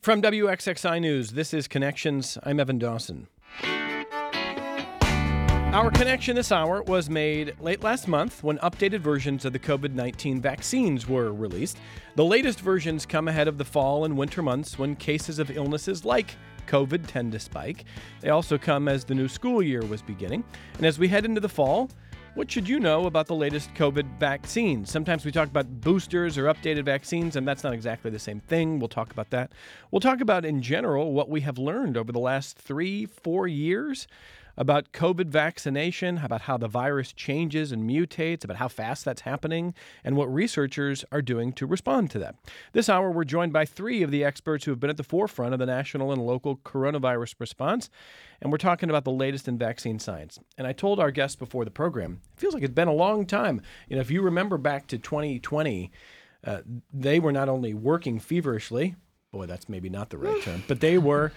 From WXXI News, this is Connections. I'm Evan Dawson. Our connection this hour was made late last month when updated versions of the COVID-19 vaccines were released. The latest versions come ahead of the fall and winter months when cases of illnesses like COVID tend to spike. They also come as the new school year was beginning. And as we head into the fall, what should you know about the latest COVID vaccines? Sometimes we talk about boosters or updated vaccines, and that's not exactly the same thing. We'll talk about that. We'll talk about, in general, what we have learned over the last 3-4 years about COVID vaccination, about how the virus changes and mutates, about how fast that's happening, and what researchers are doing to respond to that. This hour, we're joined by 3 of the experts who have been at the forefront of the national and local coronavirus response, and we're talking about the latest in vaccine science. And I told our guests before the program, it feels like it's been a long time. If you remember back to 2020, they were not only working feverishly, boy, that's maybe not the right term, but they were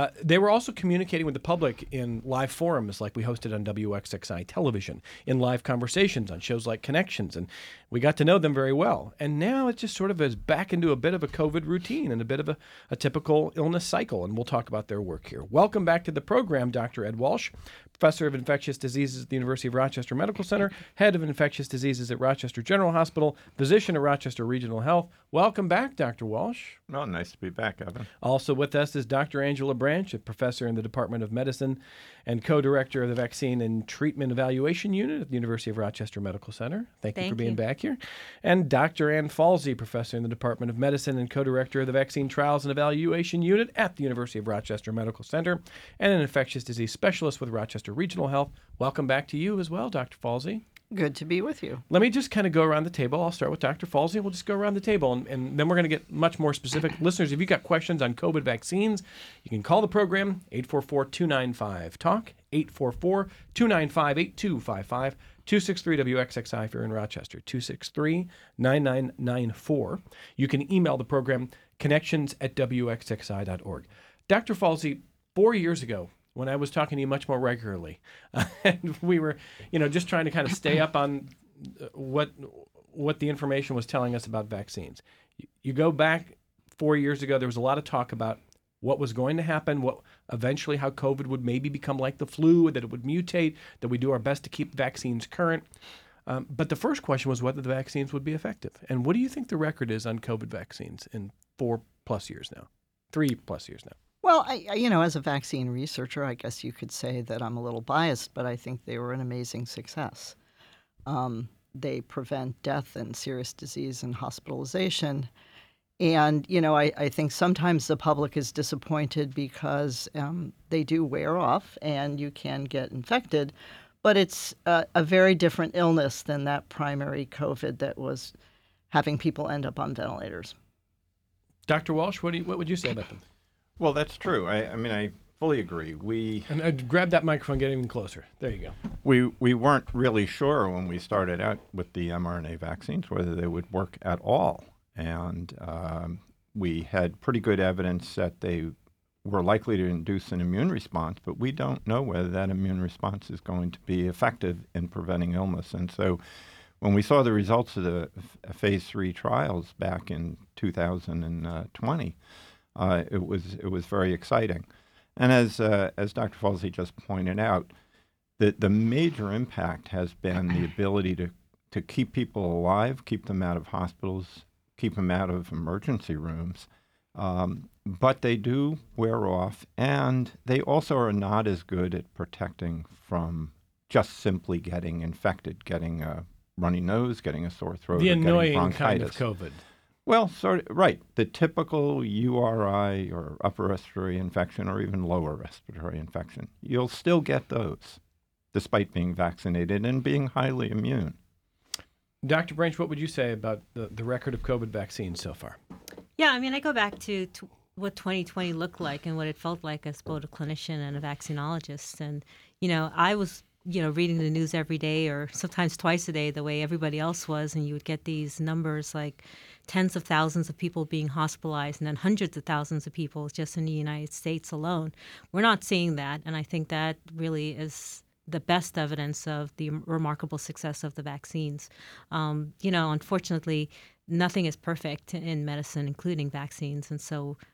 also communicating with the public in live forums like we hosted on WXXI television, in live conversations on shows like Connections, and we got to know them very well. And now it just sort of is back into a bit of a COVID routine and a bit of a typical illness cycle, and we'll talk about their work here. Welcome back to the program, Dr. Ed Walsh, Professor of Infectious Diseases at the University of Rochester Medical Center, Head of Infectious Diseases at Rochester General Hospital, Physician at Rochester Regional Health. Welcome back, Dr. Walsh. Well, nice to be back, Evan. Also with us is Dr. Angela Branch, a professor in the Department of Medicine and co-director of the Vaccine and Treatment Evaluation Unit at the University of Rochester Medical Center. Thank you for being back here. And Dr. Ann Falsey, professor in the Department of Medicine and co-director of the Vaccine Trials and Evaluation Unit at the University of Rochester Medical Center, and an infectious disease specialist with Rochester Regional Health. Welcome back to you as well, Dr. Falsey. Good to be with you. Let me just kind of go around the table. I'll start with Dr. Falsey. We'll just go around the table, and then we're going to get much more specific. Listeners, if you've got questions on COVID vaccines, you can call the program, 844-295-TALK, 844-295-8255, 263-WXXI if you're in Rochester, 263-9994. You can email the program, connections@wxxi.org. Dr. Falsey, 4 years ago, when I was talking to you much more regularly, and we were, just trying to kind of stay up on what the information was telling us about vaccines. You go back 4 years ago, there was a lot of talk about what was going to happen, how COVID would maybe become like the flu, that it would mutate, that we do our best to keep vaccines current. But the first question was whether the vaccines would be effective. And what do you think the record is on COVID vaccines in 3+ years now? Well, as a vaccine researcher, I guess you could say that I'm a little biased, but I think they were an amazing success. They prevent death and serious disease and hospitalization. And, I think sometimes the public is disappointed because they do wear off and you can get infected. But it's a very different illness than that primary COVID that was having people end up on ventilators. Dr. Walsh, what would you say about them? Well, that's true. I fully agree. And grab that microphone, get even closer. There you go. We weren't really sure when we started out with the mRNA vaccines whether they would work at all. And we had pretty good evidence that they were likely to induce an immune response, but we don't know whether that immune response is going to be effective in preventing illness. And so when we saw the results of the phase 3 trials back in 2020, it was very exciting. And as Dr. Falsey just pointed out, the major impact has been the ability to keep people alive, keep them out of hospitals, keep them out of emergency rooms. But they do wear off, and they also are not as good at protecting from just simply getting infected, getting a runny nose, getting a sore throat, the or annoying getting kind bronchitis. of COVID. Well, right. The typical URI or upper respiratory infection or even lower respiratory infection. You'll still get those despite being vaccinated and being highly immune. Dr. Branch, what would you say about the record of COVID vaccines so far? Yeah, I go back to what 2020 looked like and what it felt like as both a clinician and a vaccinologist. And, I was, reading the news every day or sometimes twice a day the way everybody else was, and you would get these numbers like tens of thousands of people being hospitalized and then hundreds of thousands of people just in the United States alone. We're not seeing that, and I think that really is the best evidence of the remarkable success of the vaccines. Unfortunately, nothing is perfect in medicine, including vaccines. And so,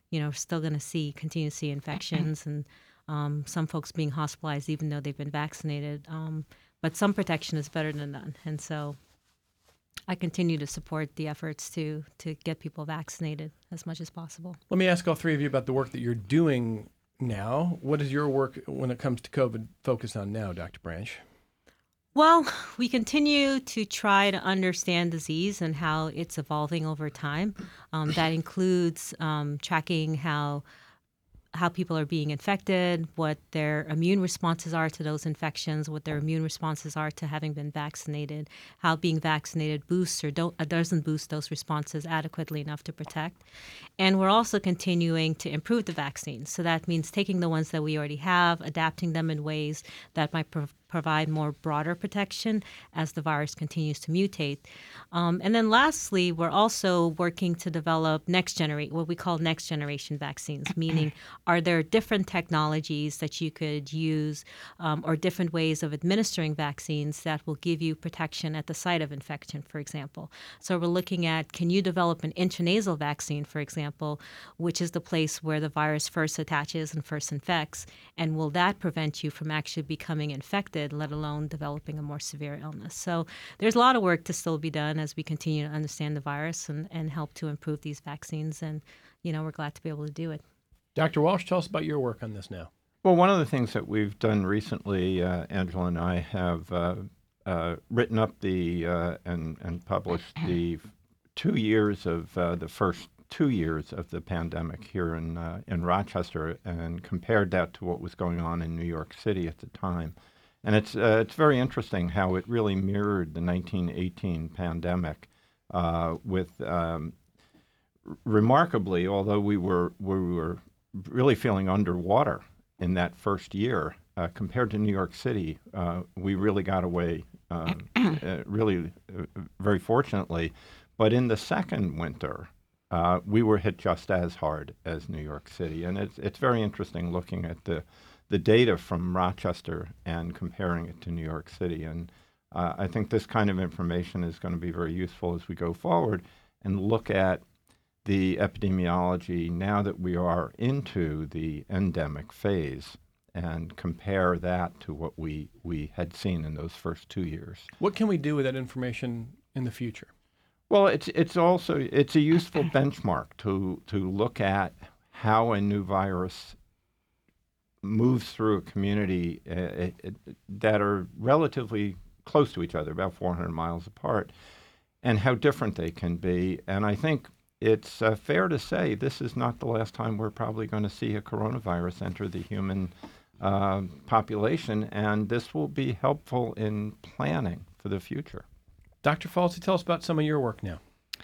we're still going to continue to see infections and some folks being hospitalized even though they've been vaccinated. But some protection is better than none. And so I continue to support the efforts to get people vaccinated as much as possible. Let me ask all three of you about the work that you're doing now. What is your work when it comes to COVID focus on now, Dr. Branch? Well, we continue to try to understand disease and how it's evolving over time. That includes tracking how people are being infected, what their immune responses are to those infections, what their immune responses are to having been vaccinated, how being vaccinated boosts or doesn't boost those responses adequately enough to protect. And we're also continuing to improve the vaccines. So that means taking the ones that we already have, adapting them in ways that might provide more broader protection as the virus continues to mutate. And then lastly, we're also working to develop what we call next generation vaccines, meaning are there different technologies that you could use or different ways of administering vaccines that will give you protection at the site of infection, for example. So we're looking at, can you develop an intranasal vaccine, for example, which is the place where the virus first attaches and first infects, and will that prevent you from actually becoming infected, let alone developing a more severe illness? So there's a lot of work to still be done as we continue to understand the virus and help to improve these vaccines. And, we're glad to be able to do it. Dr. Walsh, tell us about your work on this now. Well, one of the things that we've done recently, Angela and I have written up and published the 2 years of the first 2 years of the pandemic here in Rochester, and compared that to what was going on in New York City at the time. And it's very interesting how it really mirrored the 1918 pandemic, with remarkably, although we were really feeling underwater in that first year, compared to New York City, we really got away, very fortunately. But in the second winter, we were hit just as hard as New York City, and it's very interesting looking at the data from Rochester and comparing it to New York City. And I think this kind of information is going to be very useful as we go forward and look at the epidemiology now that we are into the endemic phase and compare that to what we had seen in those first 2 years. What can we do with that information in the future? Well, it's a useful benchmark to look at how a new virus moves through a community that are relatively close to each other, about 400 miles apart, and how different they can be. And I think it's fair to say this is not the last time we're probably going to see a coronavirus enter the human population, and this will be helpful in planning for the future. Dr. Falsey, tell us about some of your work now.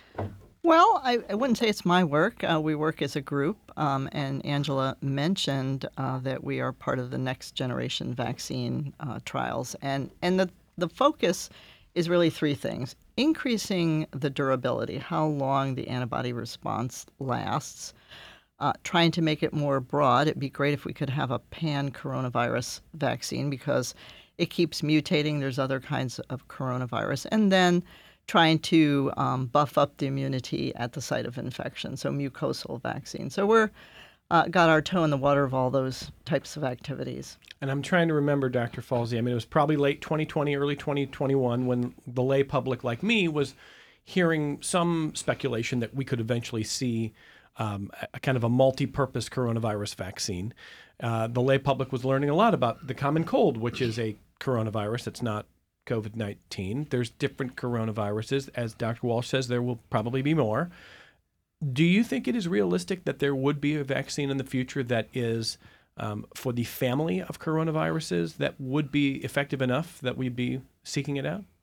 Well, I wouldn't say it's my work. We work as a group, and Angela mentioned that we are part of the next generation vaccine trials. And the focus is really three things: increasing the durability, how long the antibody response lasts, trying to make it more broad. It'd be great if we could have a pan-coronavirus vaccine because it keeps mutating. There's other kinds of coronavirus. And then trying to buff up the immunity at the site of infection, so mucosal vaccine. So we're got our toe in the water of all those types of activities. And I'm trying to remember, Dr. Falsey, I mean, it was probably late 2020, early 2021 when the lay public like me was hearing some speculation that we could eventually see a kind of a multi-purpose coronavirus vaccine. The lay public was learning a lot about the common cold, which is a coronavirus that's not COVID-19. There's different coronaviruses. As Dr. Walsh says, there will probably be more. Do you think it is realistic that there would be a vaccine in the future that is for the family of coronaviruses that would be effective enough that we'd be seeking it out?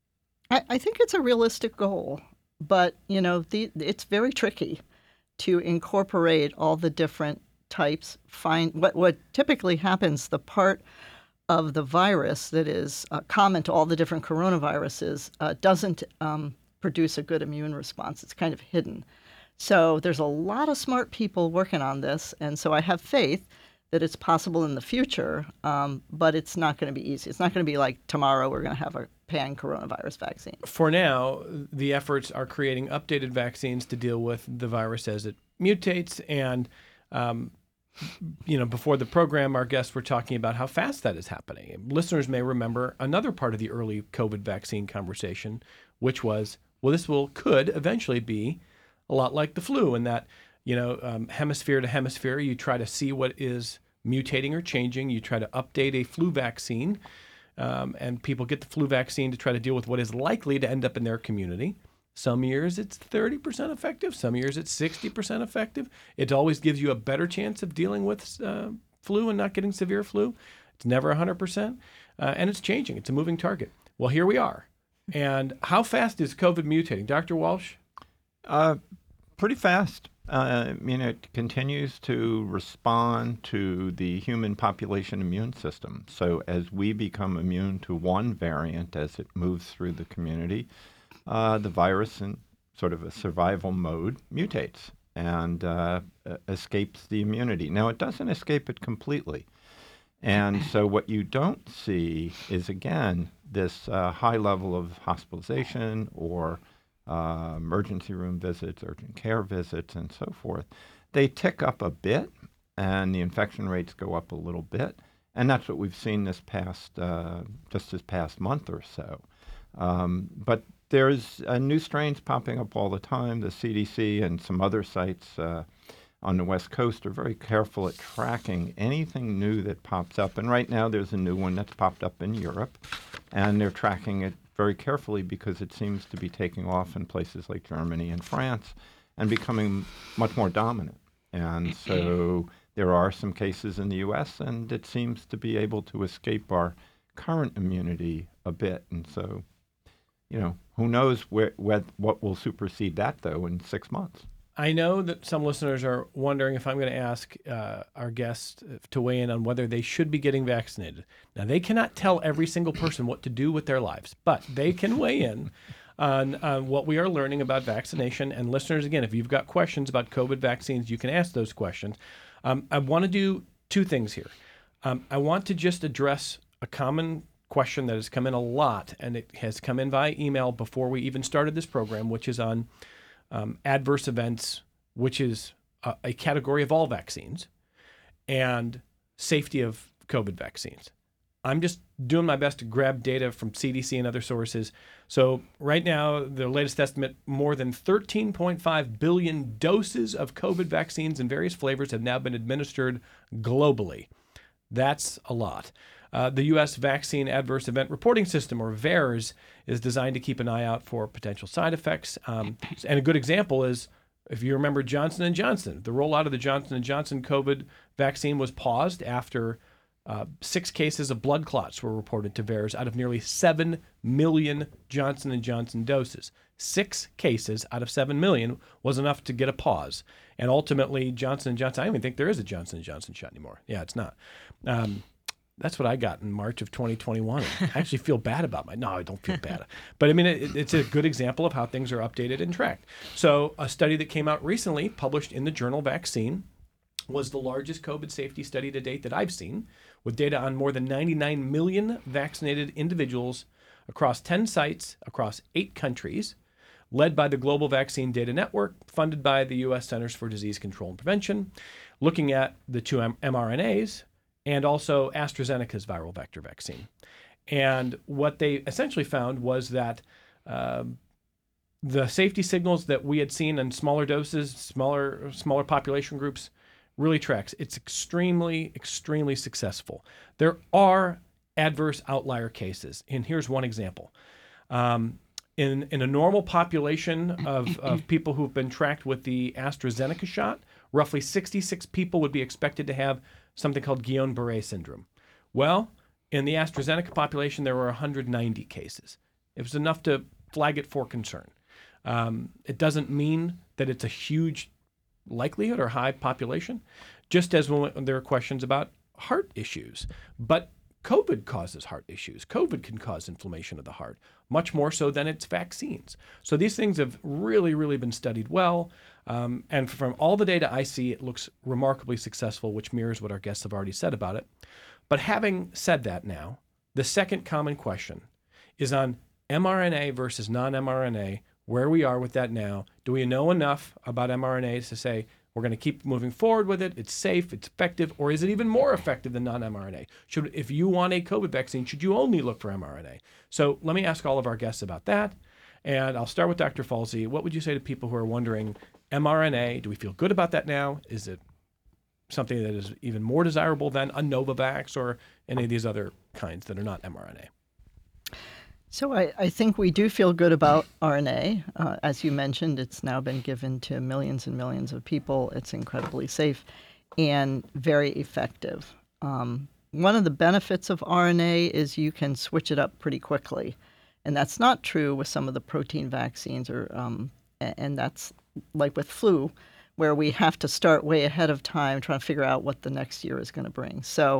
I think it's a realistic goal, but it's very tricky to incorporate all the different types. Find what typically happens. The part of the virus that is common to all the different coronaviruses doesn't produce a good immune response. It's kind of hidden. So there's a lot of smart people working on this, and so I have faith that it's possible in the future, but it's not going to be easy. It's not going to be like tomorrow we're going to have a pan-coronavirus vaccine. For now, the efforts are creating updated vaccines to deal with the virus as it mutates. And, before the program, our guests were talking about how fast that is happening. Listeners may remember another part of the early COVID vaccine conversation, which was, well, this could eventually be a lot like the flu in that, hemisphere to hemisphere, you try to see what is mutating or changing. You try to update a flu vaccine, and people get the flu vaccine to try to deal with what is likely to end up in their community. Some years it's 30% effective. Some years it's 60% effective. It always gives you a better chance of dealing with flu and not getting severe flu. It's never 100%, and it's changing. It's a moving target. Well, here we are. And how fast is COVID mutating? Dr. Walsh? Pretty fast. It continues to respond to the human population immune system. So as we become immune to one variant as it moves through the community, the virus in sort of a survival mode mutates and escapes the immunity. Now, it doesn't escape it completely. And so what you don't see is, again, this high level of hospitalization or emergency room visits, urgent care visits, and so forth. They tick up a bit, and the infection rates go up a little bit. And that's what we've seen this past month or so. But there's new strains popping up all the time. The CDC and some other sites on the West Coast are very careful at tracking anything new that pops up. And right now there's a new one that's popped up in Europe, and they're tracking it very carefully because it seems to be taking off in places like Germany and France and becoming much more dominant. And so there are some cases in the U.S., and it seems to be able to escape our current immunity a bit. And so, who knows what will supersede that, though, in 6 months. I know that some listeners are wondering if I'm going to ask our guests to weigh in on whether they should be getting vaccinated. Now, they cannot tell every single person what to do with their lives, but they can weigh in on what we are learning about vaccination. And listeners, again, if you've got questions about COVID vaccines, you can ask those questions. I want to do two things here. I want to just address a common question that has come in a lot, and it has come in via email before we even started this program, which is on adverse events, which is a category of all vaccines, and safety of COVID vaccines. I'm just doing my best to grab data from CDC and other sources. So right now, the latest estimate, more than 13.5 billion doses of COVID vaccines in various flavors have now been administered globally. That's a lot. The U.S. Vaccine Adverse Event Reporting System, or VAERS, is designed to keep an eye out for potential side effects. And a good example is, if you remember Johnson & Johnson, the rollout of the Johnson & Johnson COVID vaccine was paused after 6 cases of blood clots were reported to VAERS out of nearly 7 million Johnson & Johnson doses. 6 cases out of 7 million was enough to get a pause. And ultimately, Johnson & Johnson, I don't even think there is a Johnson & Johnson shot anymore. Yeah, it's not. That's what I got in March of 2021. I actually feel bad about no, I don't feel bad. But I mean, it's a good example of how things are updated and tracked. So a study that came out recently, published in the journal Vaccine, was the largest COVID safety study to date that I've seen, with data on more than 99 million vaccinated individuals across 10 sites across 8 countries, led by the Global Vaccine Data Network, funded by the U.S. Centers for Disease Control and Prevention, looking at the 2 mRNAs, and also AstraZeneca's viral vector vaccine. And what they essentially found was that the safety signals that we had seen in smaller doses, smaller population groups, really tracks. It's extremely, extremely successful. There are adverse outlier cases, and here's one example. In a normal population of people who've been tracked with the AstraZeneca shot, roughly 66 people would be expected to have something called Guillain-Barré syndrome. Well, in the AstraZeneca population, there were 190 cases. It was enough to flag it for concern. It doesn't mean that it's a huge likelihood or high population, just as when there are questions about heart issues. But COVID causes heart issues. COVID can cause inflammation of the heart, much more so than its vaccines. So these things have really, really been studied well. And from all the data I see, it looks remarkably successful, which mirrors what our guests have already said about it. But having said that now, the second common question is on mRNA versus non-mRNA, where we are with that now. Do we know enough about mRNAs to say we're going to keep moving forward with it, it's safe, it's effective, or is it even more effective than non-mRNA? If you want a COVID vaccine, should you only look for mRNA? So let me ask all of our guests about that. And I'll start with Dr. Falsey. What would you say to people who are wondering, mRNA, do we feel good about that now? Is it something that is even more desirable than a Novavax or any of these other kinds that are not mRNA? So I think we do feel good about RNA. As you mentioned, it's now been given to millions and millions of people. It's incredibly safe and very effective. One of the benefits of RNA is you can switch it up pretty quickly. And that's not true with some of the protein vaccines, and that's like with flu, where we have to start way ahead of time trying to figure out what the next year is going to bring. So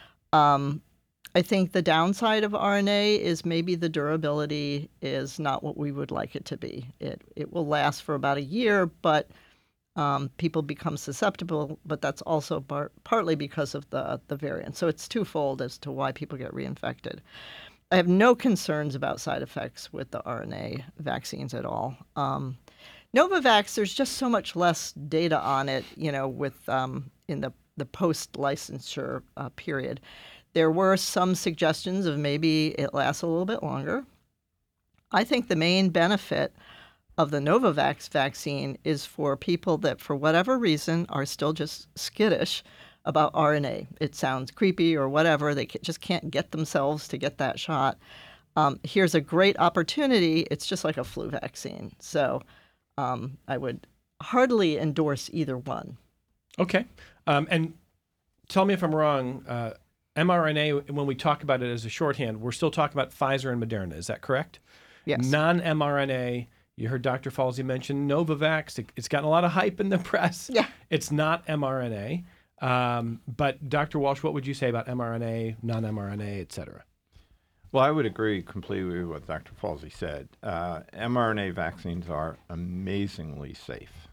I think the downside of RNA is maybe the durability is not what we would like it to be. It will last for about a year, but people become susceptible, but that's also partly because of the variant. So it's twofold as to why people get reinfected. I have no concerns about side effects with the RNA vaccines at all. Novavax, there's just so much less data on it, with in the post-licensure period. There were some suggestions of maybe it lasts a little bit longer. I think the main benefit of the Novavax vaccine is for people that, for whatever reason, are still just skittish about RNA. It sounds creepy or whatever. They just can't get themselves to get that shot. Here's a great opportunity. It's just like a flu vaccine. So I would heartily endorse either one. Okay. And tell me if I'm wrong. mRNA, when we talk about it as a shorthand, we're still talking about Pfizer and Moderna. Is that correct? Yes. Non-mRNA, you heard Dr. Falsey mention Novavax. It's gotten a lot of hype in the press. Yeah. It's not mRNA. But Dr. Walsh, what would you say about mRNA, non-mRNA, et cetera? Well, I would agree completely with what Dr. Falsey said. mRNA vaccines are amazingly safe.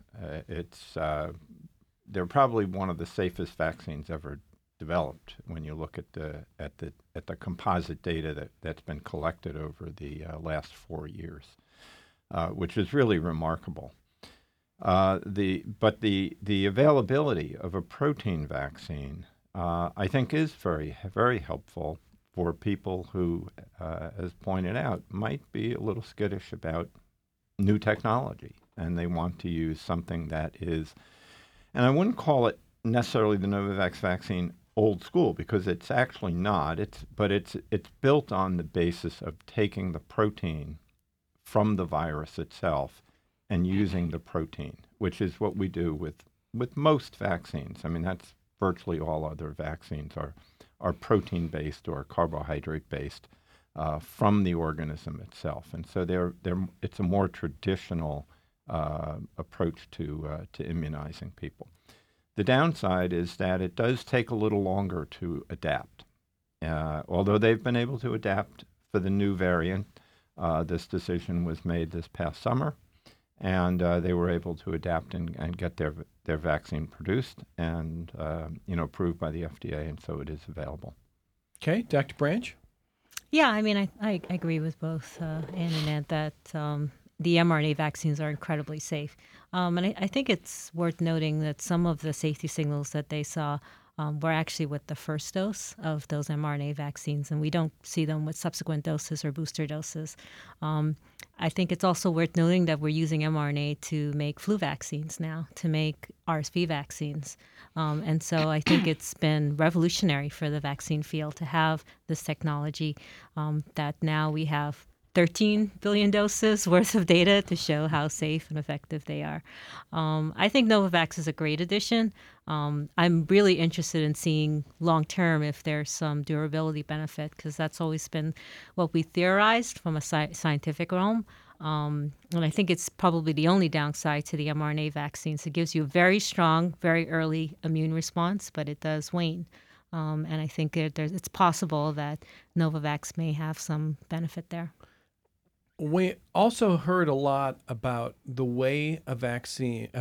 They're probably one of the safest vaccines ever developed when you look at the composite data that's been collected over the last 4 years, which is really remarkable. The availability of a protein vaccine, I think, is very, very helpful for people who, as pointed out, might be a little skittish about new technology, and they want to use something that is, and I wouldn't call it necessarily the Novavax vaccine old school, because it's actually not. It's built on the basis of taking the protein from the virus itself and using the protein, which is what we do with most vaccines. I mean, that's virtually all other vaccines are protein-based or carbohydrate-based from the organism itself. And so it's a more traditional approach to immunizing people. The downside is that it does take a little longer to adapt. Although they've been able to adapt for the new variant, this decision was made this past summer, and they were able to adapt and get their vaccine produced and approved by the FDA, and so it is available. Okay, Dr. Branch? Yeah, I mean, I agree with both Ann and Ed that the mRNA vaccines are incredibly safe. And I think it's worth noting that some of the safety signals that they saw were actually with the first dose of those mRNA vaccines, and we don't see them with subsequent doses or booster doses. I think it's also worth noting that we're using mRNA to make flu vaccines now, to make RSV vaccines. And so I think it's been revolutionary for the vaccine field to have this technology that now we have 13 billion doses worth of data to show how safe and effective they are. I think Novavax is a great addition. I'm really interested in seeing long-term if there's some durability benefit, because that's always been what we theorized from a scientific realm. And I think it's probably the only downside to the mRNA vaccines. It gives you a very strong, very early immune response, but it does wane. And I think it's possible that Novavax may have some benefit there. We also heard a lot about the way a virus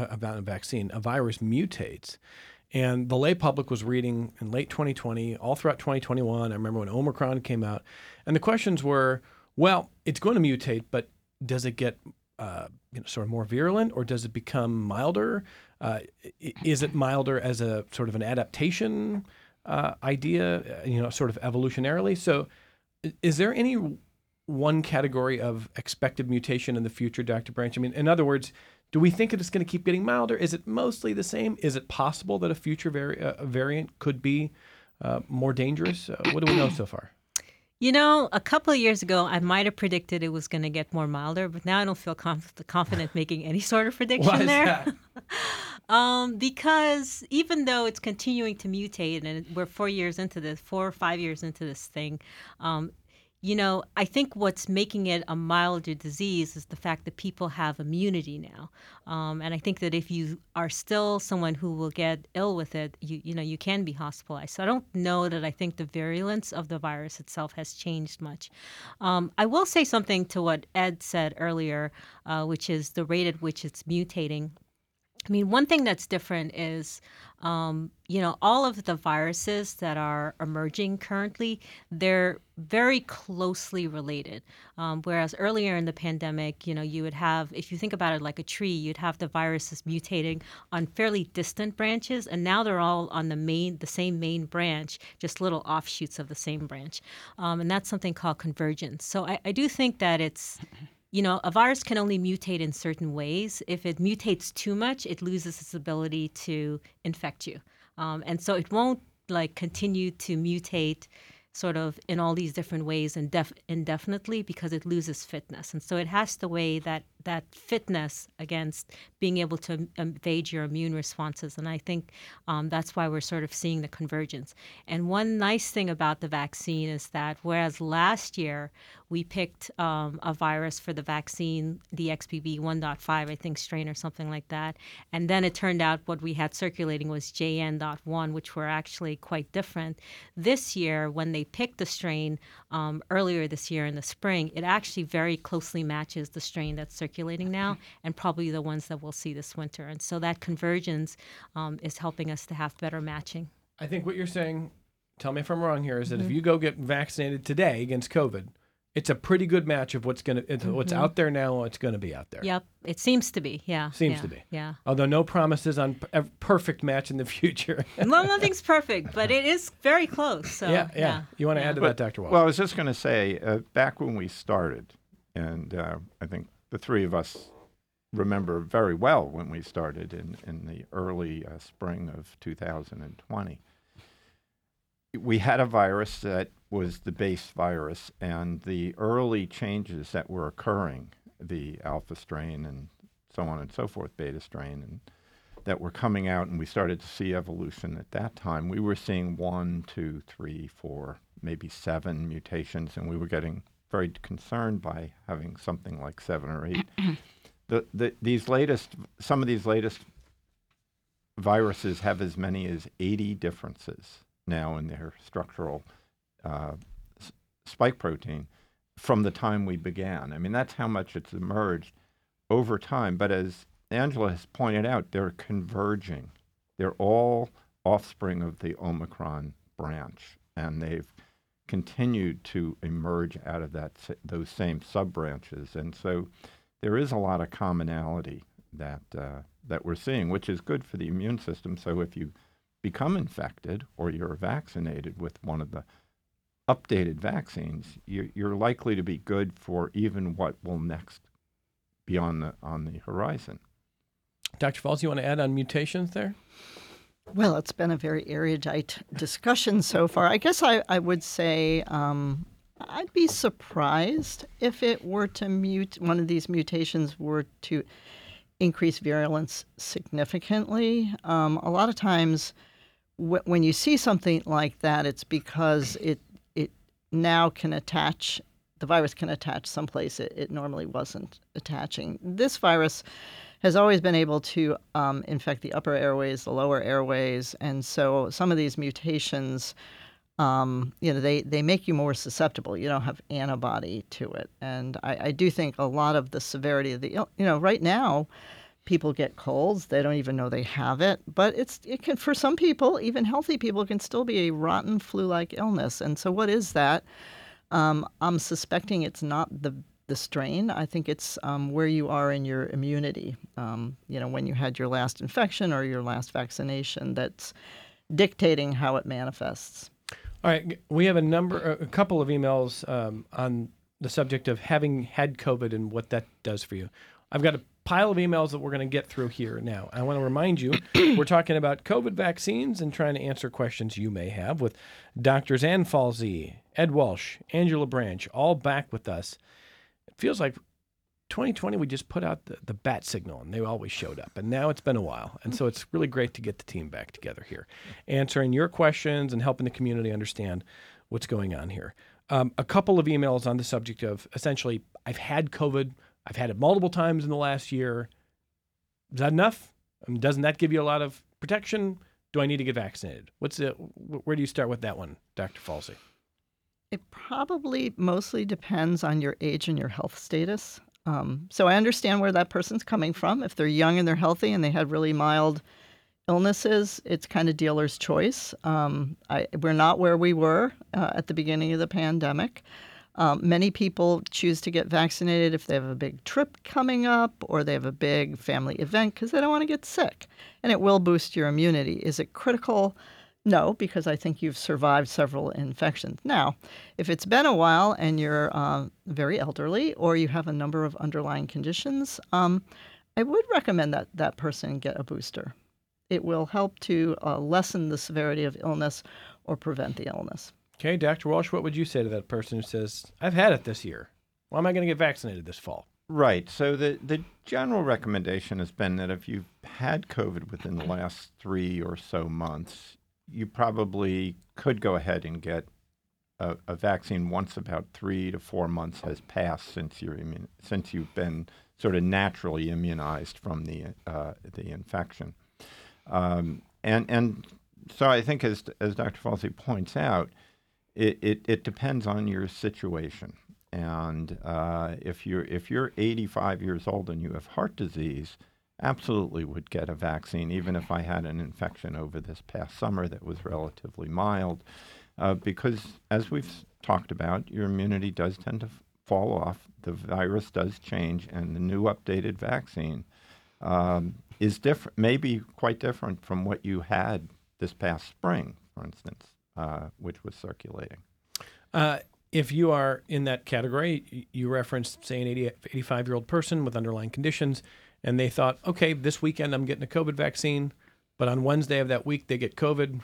mutates. And the lay public was reading in late 2020, all throughout 2021. I remember when Omicron came out. And the questions were, well, it's going to mutate, but does it get sort of more virulent, or does it become milder? Is it milder as a sort of an adaptation idea, sort of evolutionarily? So is there any one category of expected mutation in the future, Dr. Branch? I mean, in other words, do we think it's going to keep getting milder? Is it mostly the same? Is it possible that a future variant could be more dangerous? What do we know so far? A couple of years ago, I might have predicted it was going to get more milder, but now I don't feel confident making any sort of prediction Why is there. that? Because even though it's continuing to mutate, and we're 4 or 5 years into this thing, I think what's making it a milder disease is the fact that people have immunity now. And I think that if you are still someone who will get ill with it, you can be hospitalized. So I don't know that I think the virulence of the virus itself has changed much. I will say something to what Ed said earlier, which is the rate at which it's mutating. I mean, one thing that's different is, all of the viruses that are emerging currently, they're very closely related. Whereas earlier in the pandemic, you would have, if you think about it like a tree, you'd have the viruses mutating on fairly distant branches, and now they're all on the same main branch, just little offshoots of the same branch. And that's something called convergence. So I do think that it's... a virus can only mutate in certain ways. If it mutates too much, it loses its ability to infect you. And so it won't continue to mutate sort of in all these different ways indefinitely because it loses fitness. And so it has to weigh that fitness against being able to evade your immune responses. And I think that's why we're sort of seeing the convergence. And one nice thing about the vaccine is that whereas last year we picked a virus for the vaccine, the XBB 1.5, I think, strain or something like that. And then it turned out what we had circulating was JN.1, which were actually quite different. This year, when they picked the strain earlier this year in the spring, it actually very closely matches the strain that's circulating now and probably the ones that we'll see this winter. And so that convergence is helping us to have better matching. I think what you're saying, tell me if I'm wrong here, is that if you go get vaccinated today against COVID, it's a pretty good match of what's out there now and what's going to be out there. Yep, it seems to be. Yeah, seems to be. Yeah. Although no promises on a perfect match in the future. Well, nothing's perfect, but it is very close. So yeah. You want to add to that, Dr. Walsh? Well, I was just going to say, back when we started, and I think the three of us remember very well when we started in the early spring of 2020. We had a virus that was the base virus, and the early changes that were occurring, the alpha strain and so on and so forth, beta strain, and that were coming out, and we started to see evolution at that time. We were seeing 1, 2, 3, 4, maybe 7 mutations, and we were getting very concerned by having something like 7 or 8. Some of these latest viruses have as many as 80 differences now in their structural spike protein from the time we began. I mean, that's how much it's emerged over time. But as Angela has pointed out, they're converging. They're all offspring of the Omicron branch, and they've continued to emerge out of those same sub-branches. And so there is a lot of commonality that we're seeing, which is good for the immune system. So if you become infected or you're vaccinated with one of the updated vaccines, you're likely to be good for even what will next be on the horizon. Dr. Falls, you want to add on mutations there? Well, it's been a very erudite discussion so far. I guess I would say I'd be surprised if it were to one of these mutations were to increase virulence significantly. A lot of times when you see something like that, it's because it now can attach, the virus can attach someplace it normally wasn't attaching. This virus has always been able to infect the upper airways, the lower airways, and so some of these mutations, they make you more susceptible. You don't have antibody to it. And I do think a lot of the severity of the, right now, people get colds. They don't even know they have it. But it can, for some people, even healthy people, can still be a rotten flu-like illness. And so what is that? I'm suspecting it's not the the strain. I think it's where you are in your immunity. When you had your last infection or your last vaccination, that's dictating how it manifests. All right, we have a couple of emails on the subject of having had COVID and what that does for you. I've got a pile of emails that we're going to get through here now. I want to remind you, we're talking about COVID vaccines and trying to answer questions you may have with Drs. Ann Falsey, Ed Walsh, Angela Branch, all back with us. It feels like 2020, we just put out the bat signal, and they always showed up. And now it's been a while. And so it's really great to get the team back together here, answering your questions and helping the community understand what's going on here. A couple of emails on the subject of, essentially, I've had COVID. I've had it multiple times in the last year. Is that enough? Doesn't that give you a lot of protection? Do I need to get vaccinated? Where do you start with that one, Dr. Falsey? It probably mostly depends on your age and your health status. So I understand where that person's coming from. If they're young and they're healthy and they had really mild illnesses, it's kind of dealer's choice. We're not where we were at the beginning of the pandemic. Many people choose to get vaccinated if they have a big trip coming up or they have a big family event because they don't want to get sick. And it will boost your immunity. Is it critical? No, because I think you've survived several infections. Now, if it's been a while and you're very elderly or you have a number of underlying conditions, I would recommend that that person get a booster. It will help to lessen the severity of illness or prevent the illness. Okay, Dr. Walsh, what would you say to that person who says, I've had it this year? Why am I going to get vaccinated this fall? Right. So the general recommendation has been that if you've had COVID within the last 3 or so months, you probably could go ahead and get a vaccine once about 3 to 4 months has passed since you've been sort of naturally immunized from the infection. And so I think, as Dr. Falsey points out, it depends on your situation. And if you're 85 years old and you have heart disease, absolutely would get a vaccine, even if I had an infection over this past summer that was relatively mild, because as we've talked about, your immunity does tend to fall off. The virus does change, and the new updated vaccine is different, maybe quite different from what you had this past spring, for instance, which was circulating. If you are in that category, you referenced, say, an 85-year-old person with underlying conditions, and they thought, okay, this weekend I'm getting a COVID vaccine, but on Wednesday of that week they get COVID.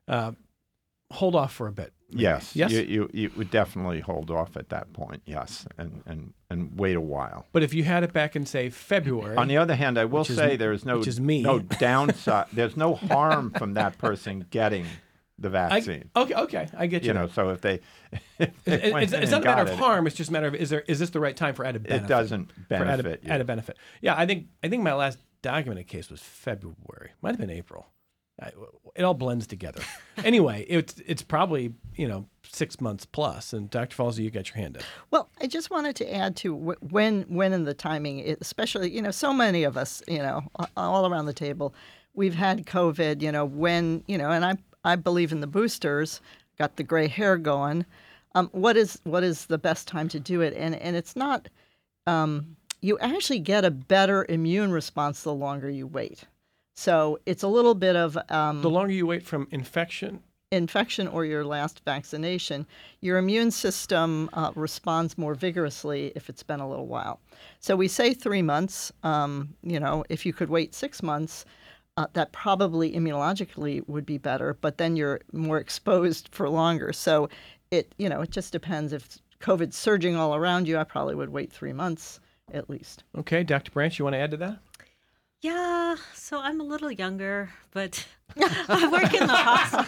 Hold off for a bit. Yes. Yes? You would definitely hold off at that point, yes, and wait a while. But if you had it back in, say, February. On the other hand, I will say there's no downside. There's no harm from that person getting the vaccine. Okay, I get you. So if they, it's not a matter of harm. It's just a matter of is this the right time for added benefit? It doesn't benefit you. Added benefit. Yeah, I think my last documented case was February. Might have been April. It all blends together. Anyway, it's probably 6 months plus. And Dr. Falsey, you got your hand up. Well, I just wanted to add to when in the timing, especially so many of us, all around the table, we've had COVID. And I believe in the boosters. Got the gray hair going. What is the best time to do it? And it's not. You actually get a better immune response the longer you wait. So it's a little bit of the longer you wait from infection or your last vaccination, your immune system responds more vigorously if it's been a little while. So we say 3 months. If you could wait 6 months, that probably immunologically would be better. But then you're more exposed for longer. So it just depends. If COVID's surging all around you, I probably would wait 3 months at least. Okay, Dr. Branch, you want to add to that? Yeah, so I'm a little younger, but I work in the hospital.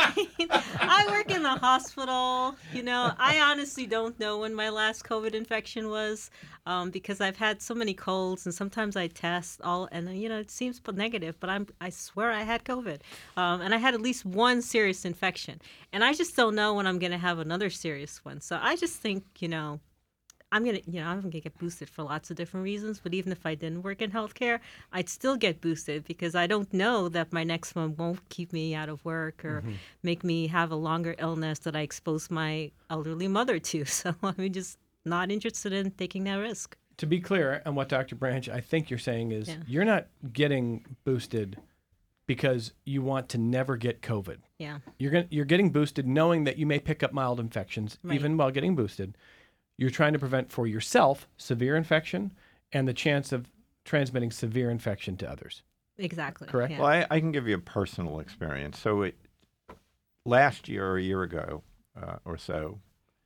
I work in the hospital. I honestly don't know when my last COVID infection was because I've had so many colds, and sometimes I test and it seems negative, but I swear I had COVID, and I had at least one serious infection, and I just don't know when I'm going to have another serious one. So I just think I'm gonna get boosted for lots of different reasons. But even if I didn't work in healthcare, I'd still get boosted because I don't know that my next one won't keep me out of work or make me have a longer illness that I expose my elderly mother to. So let me just not interested in taking that risk. To be clear, and what Dr. Branch, I think you're saying is you're not getting boosted because you want to never get COVID. Yeah. You're getting boosted knowing that you may pick up mild infections even while getting boosted. You're trying to prevent for yourself severe infection and the chance of transmitting severe infection to others. Exactly. Correct? Yeah. Well, I can give you a personal experience. So last year or a year ago or so,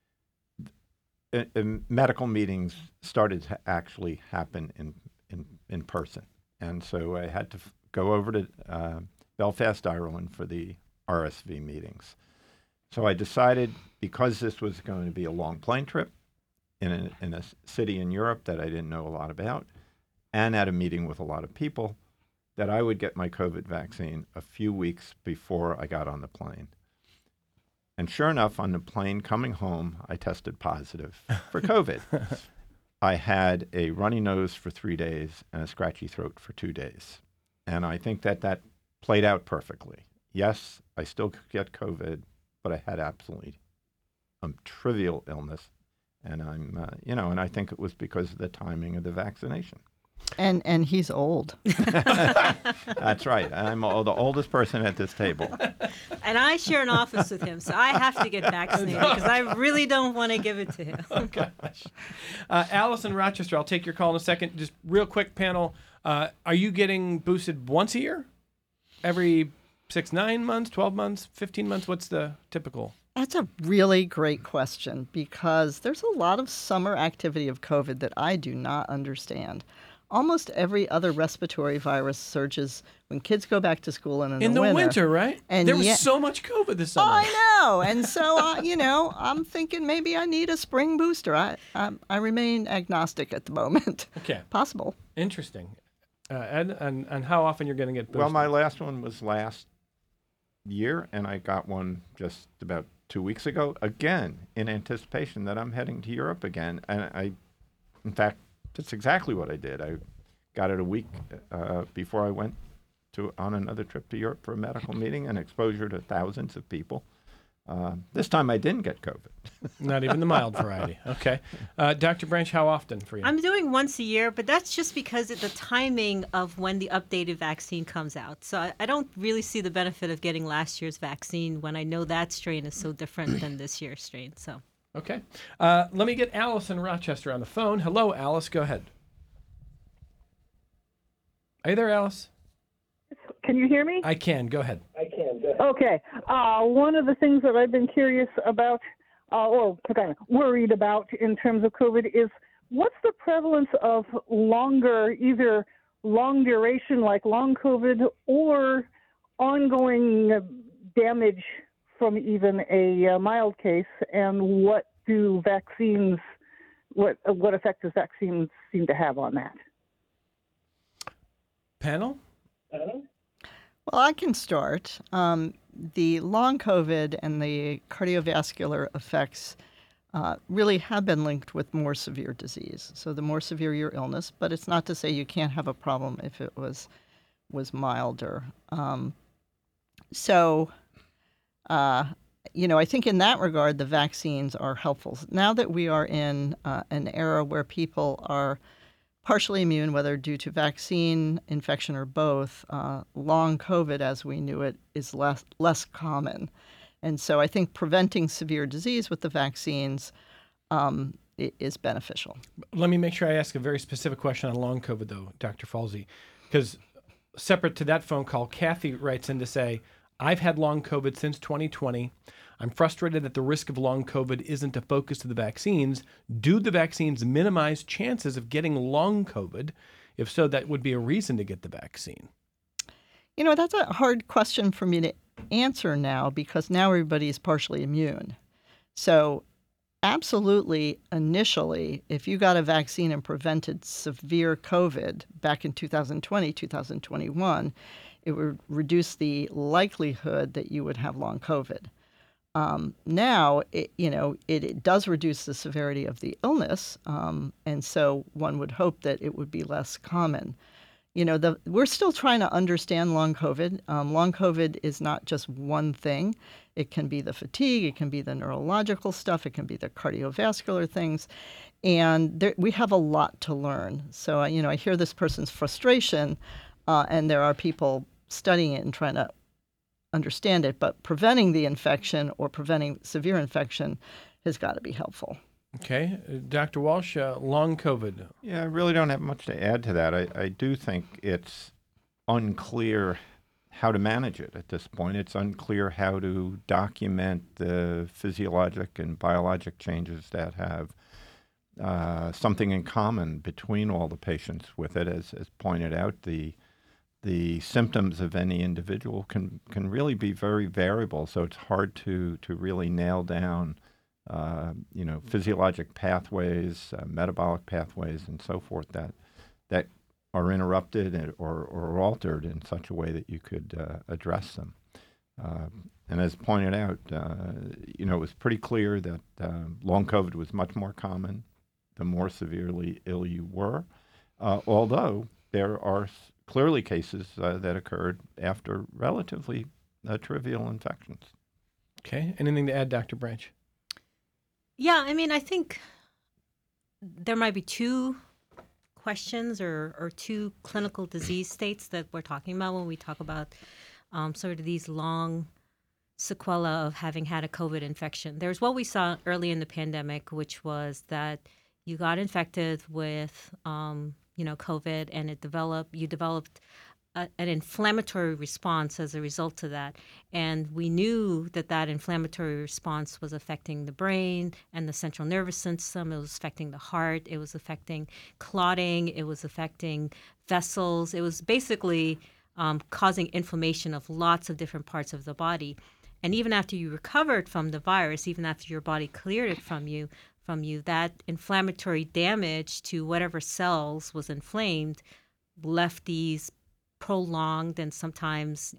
medical meetings started to actually happen in person. And so I had to go over to Belfast, Ireland for the RSV meetings. So I decided, because this was going to be a long plane trip in a city in Europe that I didn't know a lot about, and at a meeting with a lot of people, that I would get my COVID vaccine a few weeks before I got on the plane. And sure enough, on the plane coming home, I tested positive for COVID. I had a runny nose for 3 days and a scratchy throat for 2 days. And I think that played out perfectly. Yes, I still could get COVID, but I had absolutely a trivial illness. And and I think it was because of the timing of the vaccination. And he's old. That's right. I'm the oldest person at this table. And I share an office with him, so I have to get vaccinated because I really don't want to give it to him. Oh, gosh. Alice in Rochester, I'll take your call in a second. Just real quick, panel. Are you getting boosted once a year? Every 6, 9 months, 12 months, 15 months? What's the typical? That's a really great question because there's a lot of summer activity of COVID that I do not understand. Almost every other respiratory virus surges when kids go back to school and in the winter, right? And there was so much COVID this summer. I know, and so I'm thinking maybe I need a spring booster. I remain agnostic at the moment. Okay, possible. Interesting. Ed, and how often you're going to get boosted? Well, my last one was last year, and I got one just about 2 weeks ago. Again, in anticipation that I'm heading to Europe again, and in fact. That's exactly what I did. I got it a week before I went on another trip to Europe for a medical meeting and exposure to thousands of people. This time I didn't get COVID. Not even the mild variety. Okay. Dr. Branch, how often for you? I'm doing once a year, but that's just because of the timing of when the updated vaccine comes out. So I don't really see the benefit of getting last year's vaccine when I know that strain is so different than this year's strain. So. Okay. Let me get Alice in Rochester on the phone. Hello, Alice. Go ahead. Are you there, Alice? Can you hear me? I can. Go ahead. Okay. One of the things that I've been curious about, or kind of worried about in terms of COVID is what's the prevalence of either long duration like long COVID or ongoing damage from even a mild case, and what effect does vaccines seem to have on that? Panel? Well, I can start. The long COVID and the cardiovascular effects really have been linked with more severe disease. So the more severe your illness, but it's not to say you can't have a problem if it was milder. I think in that regard, the vaccines are helpful. Now that we are in an era where people are partially immune, whether due to vaccine, infection, or both, long COVID, as we knew it, is less common. And so I think preventing severe disease with the vaccines is beneficial. Let me make sure I ask a very specific question on long COVID, though, Dr. Falsey, because separate to that phone call, Kathy writes in to say, I've had long COVID since 2020. I'm frustrated that the risk of long COVID isn't a focus of the vaccines. Do the vaccines minimize chances of getting long COVID? If so, that would be a reason to get the vaccine. That's a hard question for me to answer now because now everybody is partially immune. So absolutely, initially, if you got a vaccine and prevented severe COVID back in 2020, 2021, it would reduce the likelihood that you would have long COVID. Now, it does reduce the severity of the illness, and so one would hope that it would be less common. We're still trying to understand long COVID. Long COVID is not just one thing. It can be the fatigue, it can be the neurological stuff, it can be the cardiovascular things. And we have a lot to learn. So, I hear this person's frustration, and there are people studying it and trying to understand it, but preventing the infection or preventing severe infection has got to be helpful. Okay. Dr. Walsh, long COVID. Yeah, I really don't have much to add to that. I do think it's unclear how to manage it at this point. It's unclear how to document the physiologic and biologic changes that have something in common between all the patients with it. As pointed out, the symptoms of any individual can really be very variable, so it's hard to really nail down physiologic pathways, metabolic pathways, and so forth that are interrupted or altered in such a way that you could address them. And as pointed out, it was pretty clear that long COVID was much more common the more severely ill you were, although there are clearly cases that occurred after relatively trivial infections. Okay. Anything to add, Dr. Branch? Yeah, I think there might be two questions or two clinical disease states that we're talking about when we talk about sort of these long sequelae of having had a COVID infection. There's what we saw early in the pandemic, which was that you got infected with COVID, and you developed an inflammatory response as a result of that. And we knew that inflammatory response was affecting the brain and the central nervous system. It was affecting the heart. It was affecting clotting. It was affecting vessels. It was basically causing inflammation of lots of different parts of the body. And even after you recovered from the virus, even after your body cleared it from you, that inflammatory damage to whatever cells was inflamed left these prolonged and sometimes,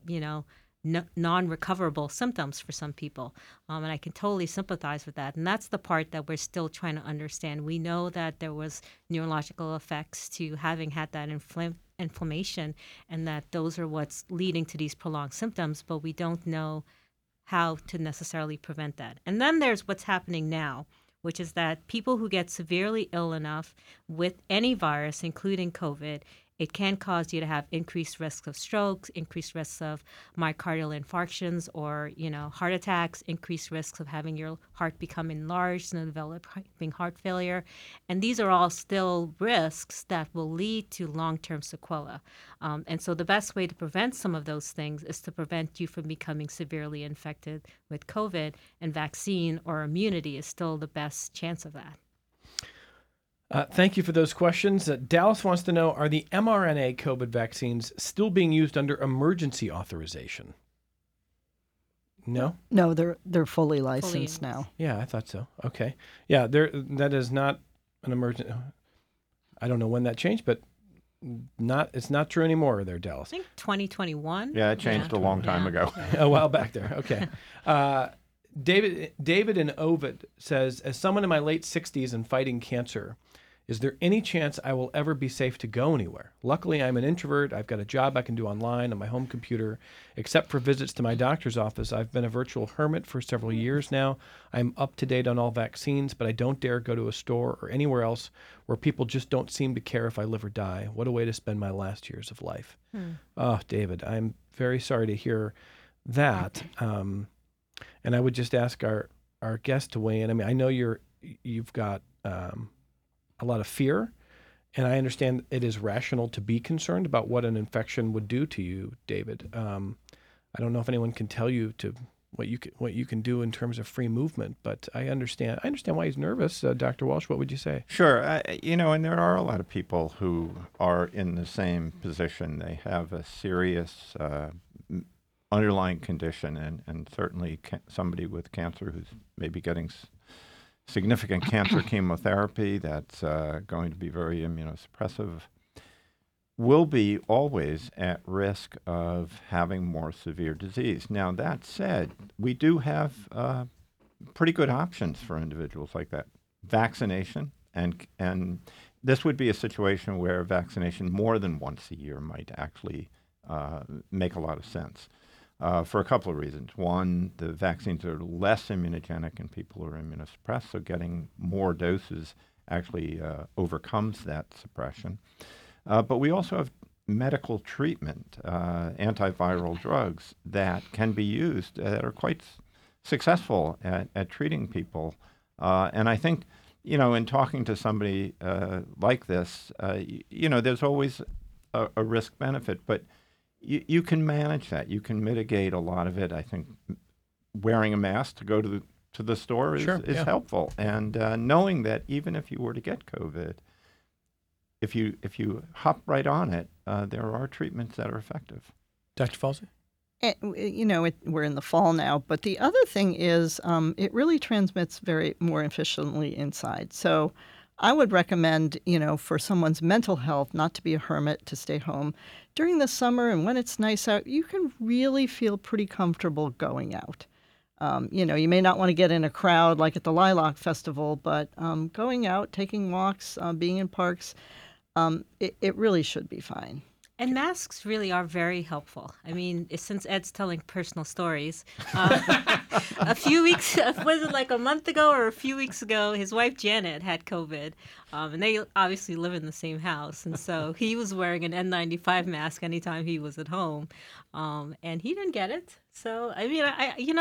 non-recoverable symptoms for some people. And I can totally sympathize with that. And that's the part that we're still trying to understand. We know that there was neurological effects to having had that inflammation, and that those are what's leading to these prolonged symptoms, but we don't know how to necessarily prevent that. And then there's what's happening now, which is that people who get severely ill enough with any virus, including COVID, it can cause you to have increased risks of strokes, increased risks of myocardial infarctions or, heart attacks, increased risks of having your heart become enlarged and developing heart failure. And these are all still risks that will lead to long-term sequelae. And so the best way to prevent some of those things is to prevent you from becoming severely infected with COVID, and vaccine or immunity is still the best chance of that. Thank you for those questions. Dallas wants to know, are the mRNA COVID vaccines still being used under emergency authorization? No? No, they're fully licensed now. Yeah, I thought so. Okay. Yeah, that is not an emergency. I don't know when that changed, but it's not true anymore there, Dallas. I think 2021. Yeah, it changed a long time ago. A while back there. Okay. David in Ovid says, as someone in my late 60s and fighting cancer, is there any chance I will ever be safe to go anywhere? Luckily, I'm an introvert. I've got a job I can do online on my home computer. Except for visits to my doctor's office, I've been a virtual hermit for several years now. I'm up to date on all vaccines, but I don't dare go to a store or anywhere else where people just don't seem to care if I live or die. What a way to spend my last years of life. Oh, David, I'm very sorry to hear that. And I would just ask our guest to weigh in. I know you've got a lot of fear, and I understand it is rational to be concerned about what an infection would do to you, David. I don't know if anyone can tell you what you can do in terms of free movement, but I understand why he's nervous. Dr. Walsh, what would you say? Sure. And there are a lot of people who are in the same position. They have a serious underlying condition, and certainly somebody with cancer who's maybe getting significant cancer chemotherapy that's going to be very immunosuppressive will be always at risk of having more severe disease. Now, that said, we do have pretty good options for individuals like that. Vaccination and this would be a situation where vaccination more than once a year might actually make a lot of sense for a couple of reasons. One, the vaccines are less immunogenic in people who are immunosuppressed, so getting more doses actually overcomes that suppression. But we also have medical treatment, antiviral drugs that can be used that are quite successful at treating people. And I think, in talking to somebody like this, there's always a risk benefit, but you can manage that. You can mitigate a lot of it. I think wearing a mask to go to the store is helpful. And knowing that even if you were to get COVID, if you hop right on it, there are treatments that are effective. Dr. Falsey? We're in the fall now, but the other thing is it really transmits very more efficiently inside. So I would recommend, for someone's mental health, not to be a hermit, to stay home. During the summer and when it's nice out, you can really feel pretty comfortable going out. You may not want to get in a crowd like at the Lilac Festival, but going out, taking walks, being in parks, it really should be fine. And masks really are very helpful. I mean, since Ed's telling personal stories, a few weeks, was it like a month ago or a few weeks ago, his wife Janet had COVID, and they obviously live in the same house. And so he was wearing an N95 mask anytime he was at home, and he didn't get it. So, I mean,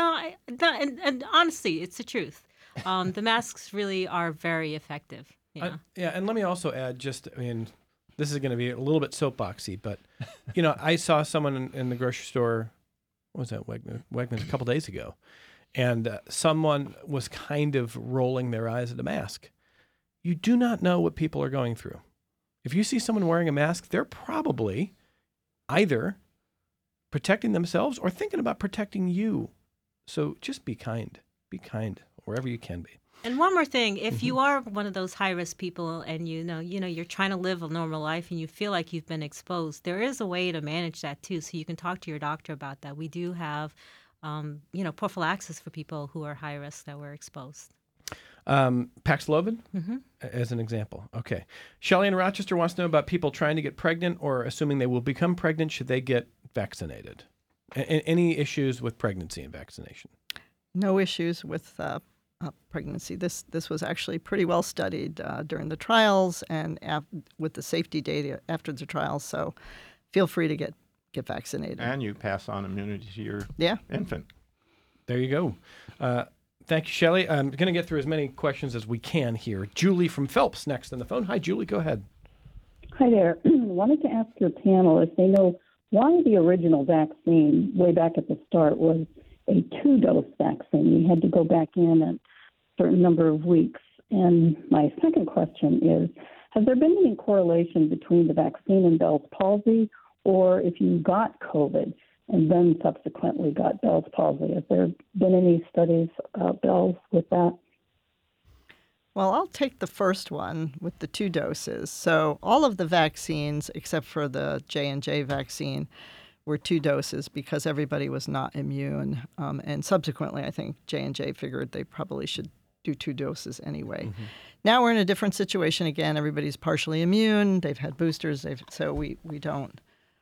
and honestly, it's the truth. The masks really are very effective. And let me also add this is going to be a little bit soapboxy, but, I saw someone in the grocery store, what was that, Wegmans a couple days ago, and someone was kind of rolling their eyes at a mask. You do not know what people are going through. If you see someone wearing a mask, they're probably either protecting themselves or thinking about protecting you. So just be kind wherever you can be. And one more thing, if you are one of those high-risk people and you're trying to live a normal life and you feel like you've been exposed, there is a way to manage that too. So you can talk to your doctor about that. We do have, prophylaxis for people who are high risk that were exposed. Paxlovid, as an example. Okay. Shelley in Rochester wants to know about people trying to get pregnant or assuming they will become pregnant. Should they get vaccinated? Any issues with pregnancy and vaccination? No issues with pregnancy. This was actually pretty well studied during the trials and with the safety data after the trials. So feel free to get vaccinated. And you pass on immunity to your infant. There you go. Thank you, Shelley. I'm going to get through as many questions as we can here. Julie from Phelps next on the phone. Hi, Julie. Go ahead. Hi there. Wanted to ask your panel if they know why the original vaccine way back at the start was a 2-dose vaccine. You had to go back in a certain number of weeks. And my second question is, has there been any correlation between the vaccine and Bell's palsy, or if you got COVID and then subsequently got Bell's palsy? Has there been any studies about Bell's with that? Well, I'll take the first one with the 2 doses. So all of the vaccines, except for the J&J vaccine, were 2 doses because everybody was not immune. And subsequently, I think J&J figured they probably should do 2 doses anyway. Mm-hmm. Now we're in a different situation again. Everybody's partially immune. They've had boosters. So we don't.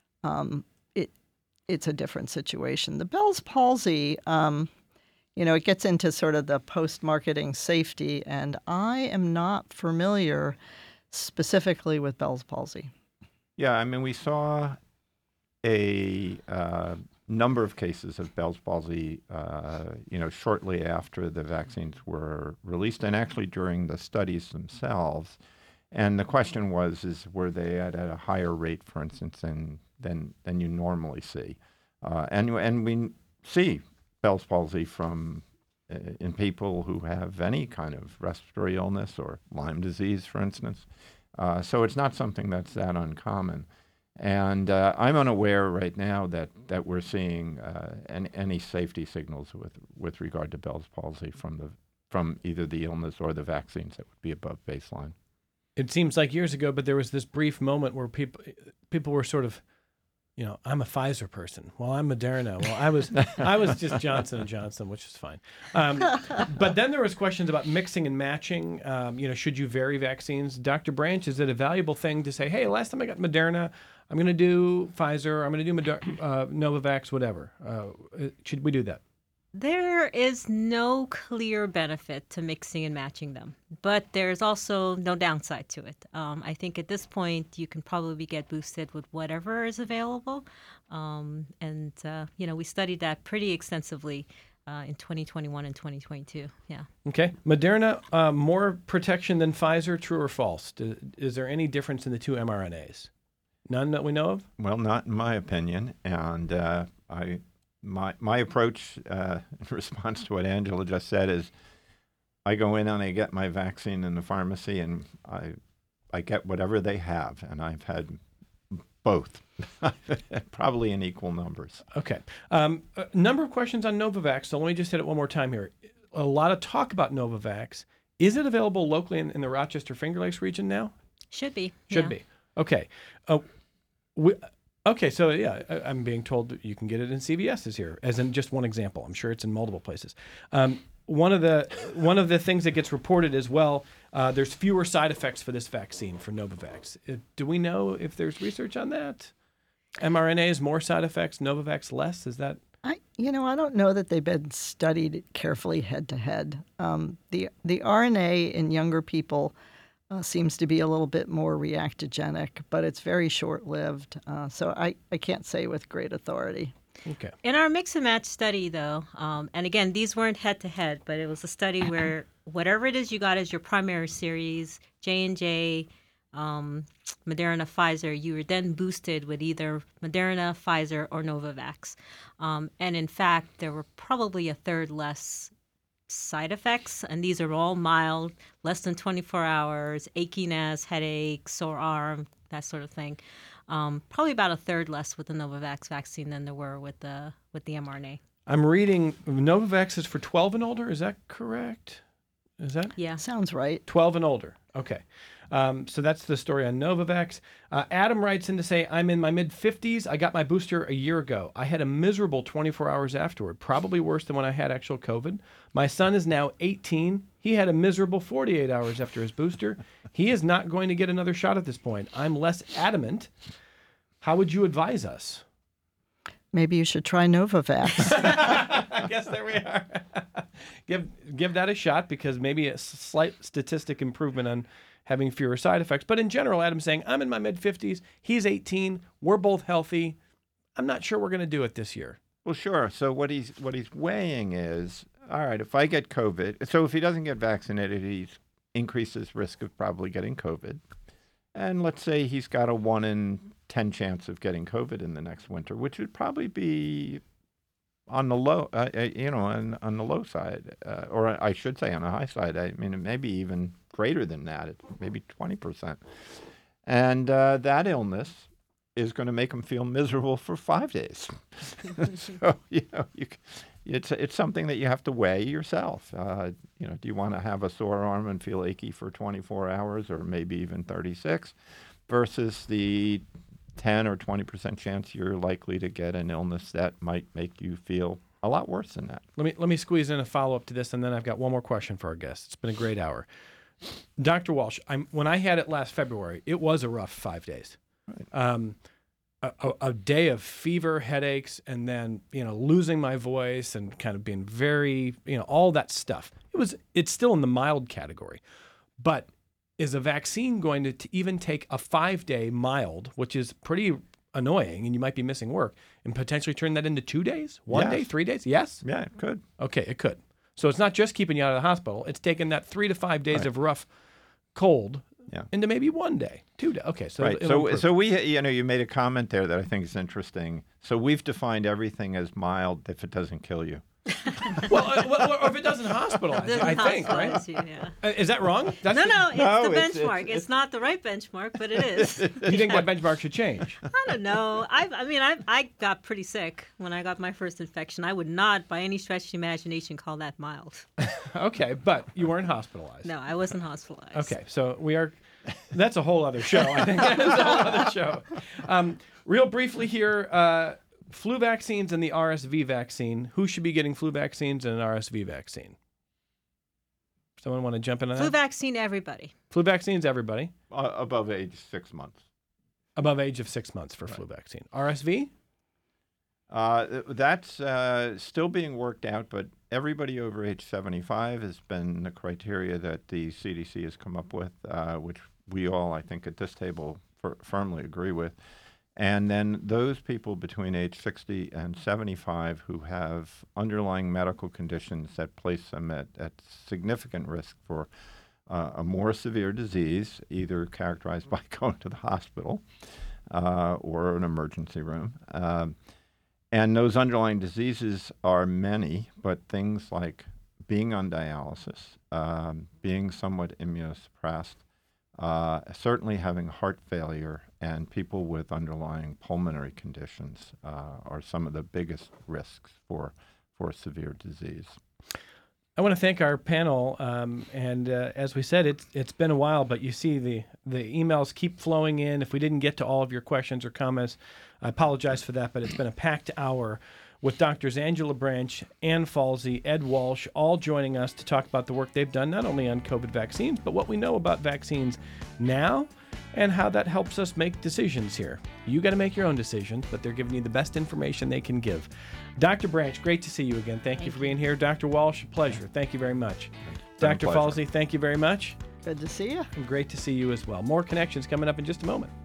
It's a different situation. The Bell's palsy, it gets into sort of the post-marketing safety, and I am not familiar specifically with Bell's palsy. Yeah, I mean, we saw a number of cases of Bell's palsy, shortly after the vaccines were released, and actually during the studies themselves. And the question was, were they at a higher rate, for instance, than you normally see? And we see Bell's palsy in people who have any kind of respiratory illness or Lyme disease, for instance. So it's not something that's that uncommon. And I'm unaware right now that we're seeing any safety signals with regard to Bell's palsy from either the illness or the vaccines that would be above baseline. It seems like years ago, but there was this brief moment where people were sort of I'm a Pfizer person. Well, I'm Moderna. Well, I was just Johnson & Johnson, which is fine. But then there was questions about mixing and matching. Should you vary vaccines? Dr. Branch, is it a valuable thing to say, hey, last time I got Moderna, I'm going to do Pfizer, I'm going to do Novavax, whatever. Should we do that? There is no clear benefit to mixing and matching them, but there's also no downside to it. I think at this point you can probably get boosted with whatever is available. We studied that pretty extensively in 2021 and 2022. Yeah. Okay. Moderna, more protection than Pfizer, true or false? Is there any difference in the two mRNAs? None that we know of? Well, not in my opinion. And my approach in response to what Angela just said is I go in and I get my vaccine in the pharmacy and I get whatever they have. And I've had both, probably in equal numbers. Okay. A number of questions on Novavax. So let me just hit it one more time here. A lot of talk about Novavax. Is it available locally in the Rochester Finger Lakes region now? Should be. Should be. Okay. Okay, so yeah, I'm being told that you can get it in CVS's here, as in just one example. I'm sure it's in multiple places. One of the things that gets reported as well, there's fewer side effects for this vaccine, for Novavax. Do we know if there's research on that? mRNAs, more side effects, Novavax less? Is that? I don't know that they've been studied carefully head to head. The RNA in younger people seems to be a little bit more reactogenic, but it's very short-lived. So I can't say with great authority. Okay. In our mix and match study, though, and again, these weren't head-to-head, but it was a study where whatever it is you got as your primary series, J&J, Moderna, Pfizer, you were then boosted with either Moderna, Pfizer, or Novavax. And in fact, there were probably a third less side effects, and these are all mild, less than 24 hours, achiness, headache, sore arm, that sort of thing. Probably about a third less with the Novavax vaccine than there were with the mRNA. I'm reading Novavax is for 12 and older. Is that correct? Is that? Yeah. Sounds right. 12 and older. Okay. So that's the story on Novavax. Adam writes in to say, I'm in my mid-50s. I got my booster a year ago. I had a miserable 24 hours afterward, probably worse than when I had actual COVID. My son is now 18. He had a miserable 48 hours after his booster. He is not going to get another shot at this point. I'm less adamant. How would you advise us? Maybe you should try Novavax. I guess there we are. Give that a shot, because maybe a slight statistic improvement on having fewer side effects. But in general, Adam's saying, I'm in my mid-50s. He's 18. We're both healthy. I'm not sure we're going to do it this year. Well, sure. So what he's weighing is, all right, if I get COVID, so if he doesn't get vaccinated, he increases risk of probably getting COVID. And let's say he's got a 1 in 10 chance of getting COVID in the next winter, which would probably be on the low, on the low side, or I should say on the high side. I mean, it may be even greater than that. It's maybe 20%. And that illness is going to make him feel miserable for 5 days. So, it's something that you have to weigh yourself. Do you want to have a sore arm and feel achy for 24 hours or maybe even 36 versus the 10 or 20% chance you're likely to get an illness that might make you feel a lot worse than that. Let me squeeze in a follow-up to this, and then I've got one more question for our guests. It's been a great hour. Dr. Walsh, when I had it last February, it was a rough 5 days. Right. A day of fever, headaches, and then losing my voice and kind of being very all that stuff. It's still in the mild category, but is a vaccine going to even take a 5-day mild, which is pretty annoying, and you might be missing work, and potentially turn that into 2 days, 1 day, 3 days? Yes. Yeah, it could. Okay, it could. So it's not just keeping you out of the hospital; it's taking that 3 to 5 days of rough cold. Yeah. Into maybe 1 day, 2 days. Okay, so right. So we, you made a comment there that I think is interesting. So we've defined everything as mild if it doesn't kill you. Well, or if it doesn't hospitalize you, I think, right? You, yeah. Is that wrong? No, it's the benchmark. It's not the right benchmark, but it is. You think that benchmark should change? I don't know. I got pretty sick when I got my first infection. I would not, by any stretch of the imagination, call that mild. Okay, but you weren't hospitalized. No, I wasn't hospitalized. Okay, so we are That's a whole other show, I think. That's a whole other show. Real briefly here, flu vaccines and the RSV vaccine. Who should be getting flu vaccines and an RSV vaccine? Someone want to jump in on that? Flu vaccine, everybody. Flu vaccines, everybody. Above age 6 months. Above age of 6 months for flu vaccine. RSV? That's still being worked out, but everybody over age 75 has been the criteria that the CDC has come up with, which we all, I think, at this table firmly agree with. And then those people between age 60 and 75 who have underlying medical conditions that place them at significant risk for a more severe disease, either characterized by going to the hospital or an emergency room. And those underlying diseases are many, but things like being on dialysis, being somewhat immunosuppressed, certainly having heart failure, and people with underlying pulmonary conditions are some of the biggest risks for severe disease. I want to thank our panel, and as we said, it's been a while, but you see the emails keep flowing in. If we didn't get to all of your questions or comments, I apologize for that, but it's been a packed hour with Drs. Angela Branch, Ann Falsey, Ed Walsh, all joining us to talk about the work they've done, not only on COVID vaccines, but what we know about vaccines now and how that helps us make decisions here. You got to make your own decisions, but they're giving you the best information they can give. Dr. Branch, great to see you again. Thank you for being here. Dr. Walsh, pleasure. Thank you very much. Dr. Falsey, thank you very much. Good to see you. And great to see you as well. More Connections coming up in just a moment.